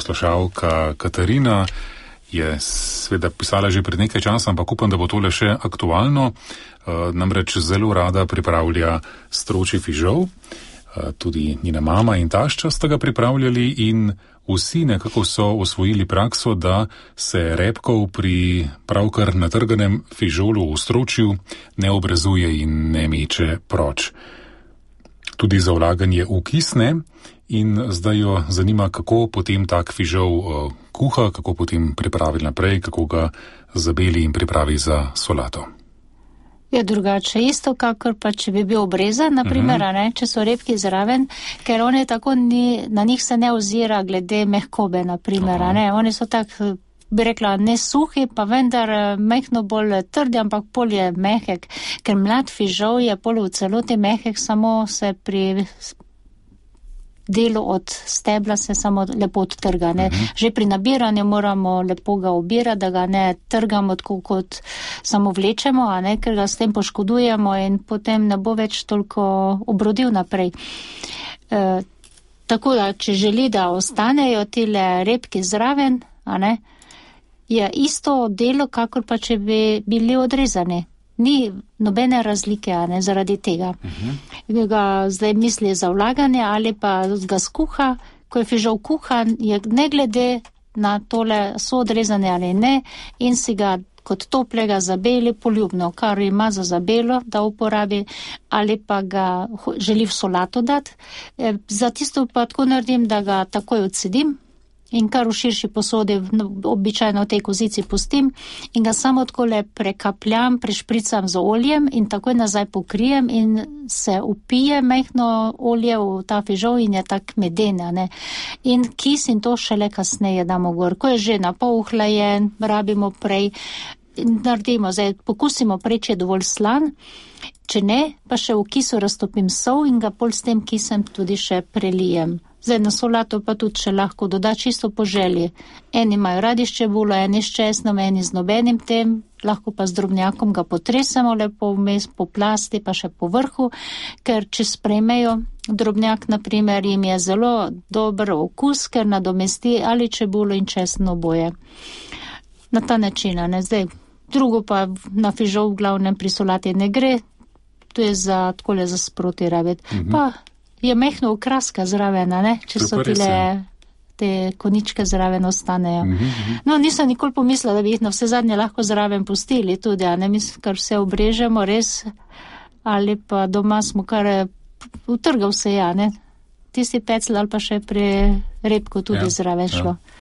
poslušalka Katarina je sveda pisala že pred nekaj časa, ampak upam, da bo tole še aktualno. Namreč zelo rada pripravlja stročji fižol. Tudi njena mama in tašča sta ga pripravljali in vsi nekako so osvojili prakso, da se repkov pri pravkar natrganem fižolu v stročju ne obrezuje in ne meče proč. Tudi za vlaganje v kis ne. In zdaj jo zanima, kako potem tak fižol kuha, kako potem pripravi naprej, kako ga zabeli in pripravi za solato. Je drugače, isto kakor pa če bi bil obrezan, naprimer, če so repki zraven, ker oni tako na njih se ne ozira glede mehkobe, naprimer, oni so tak, bi rekla, ne suhi, pa vendar mehno bolj trdi, ampak pol je mehek, ker mlad fižol je pol v celoti mehek, samo se pri delu od stebla se samo lepo odtrga. Že pri nabiranju moramo lepo ga obirati, da ga ne trgamo tako kot samo vlečemo, ker ga s tem poškodujemo in potem ne bo več toliko obrodil naprej. Tako da, če želi, da ostanejo tile repki zraven, je isto delo, kakor pa če bi bili odrezani. Ni nobene razlike, zaradi tega. Ga zdaj misli za vlaganje ali pa ga skuha, ko je fižol kuhan, je ne glede na tole, so odrezane ali ne, in si ga kot toplega zabeli poljubno, kar ima za zabelo, da uporabi, ali pa ga želi v solato dati. Za tisto pa tako naredim, da ga takoj odsedim in kar v širši posodi običajno v tej kozici pustim in ga samo takole prekapljam, prešpricam z oljem in takoj nazaj pokrijem in se upije mehno olje v ta fižol in je tak meden, In kis in to šele kasneje damo gor. Ko je že na pol ohlajen, rabimo prej, naredimo, zdaj pokusimo prej, če je dovolj slan, če ne, pa še v kisu raztopim sol in ga pol s tem kisem tudi še prelijem. Zdaj na solato pa tudi še lahko doda čisto po želji. Eni imajo radi s čebulo, eni s česnom, eni z nobenim tem, lahko pa z drobnjakom ga potresemo lepo vmes po plasti, pa še po vrhu, ker če sprejmejo drobnjak, naprimer, jim je zelo dober okus, ker nadomesti ali čebulo in česno oboje. Na ta način, zdaj drugo pa na fižol v glavnem pri solati ne gre, to je za takole za sproti rabiti. Pa je mehno okraska zraven, če so te koničke zraven ostanejo. No, nisem nikoli pomislila, da bi jih na vse zadnje lahko zraven pustili tudi, mislim, kar vse obrežemo res, ali pa doma smo kar utrgal se, tisti pecel ali pa še pri repku tudi zraven šlo.